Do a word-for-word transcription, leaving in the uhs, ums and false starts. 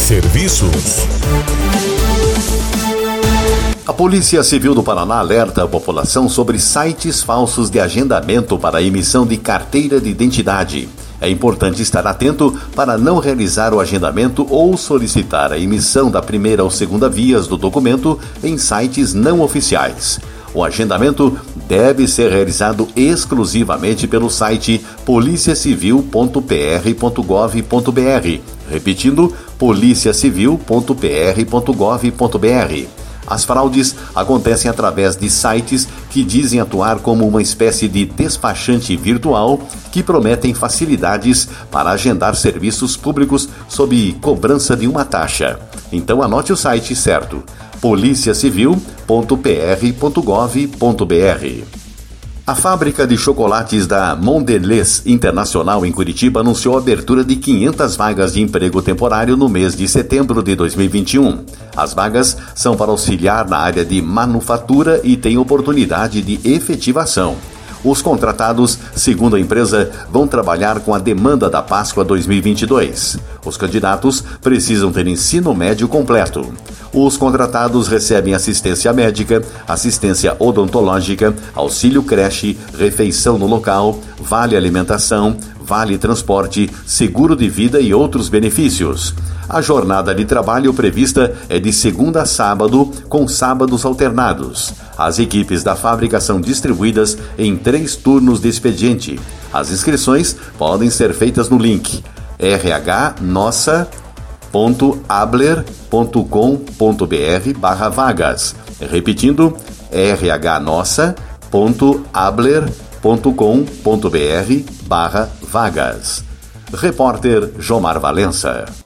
Serviços. A Polícia Civil do Paraná alerta a população sobre sites falsos de agendamento para a emissão de carteira de identidade. É importante estar atento para não realizar o agendamento ou solicitar a emissão da primeira ou segunda vias do documento em sites não oficiais. O agendamento deve ser realizado exclusivamente pelo site polícia civil ponto p r ponto gov ponto b r. Repetindo, polícia civil ponto p r ponto gov ponto b r. As fraudes acontecem através de sites que dizem atuar como uma espécie de despachante virtual que prometem facilidades para agendar serviços públicos sob cobrança de uma taxa. Então anote o site certo: polícia civil ponto p r ponto gov ponto b r. A fábrica de chocolates da Mondelez Internacional em Curitiba anunciou a abertura de quinhentas vagas de emprego temporário no mês de setembro de dois mil e vinte e um. As vagas são para auxiliar na área de manufatura e têm oportunidade de efetivação. Os contratados, segundo a empresa, vão trabalhar com a demanda da Páscoa dois mil e vinte e dois. Os candidatos precisam ter ensino médio completo. Os contratados recebem assistência médica, assistência odontológica, auxílio creche, refeição no local, vale alimentação, vale transporte, seguro de vida e outros benefícios. A jornada de trabalho prevista é de segunda a sábado, com sábados alternados. As equipes da fábrica são distribuídas em três turnos de expediente. As inscrições podem ser feitas no link r h nossa ponto abler ponto com ponto b r barra vagas. Repetindo, r h nossa ponto abler ponto com ponto b r barra vagas. Repórter Jomar Valença.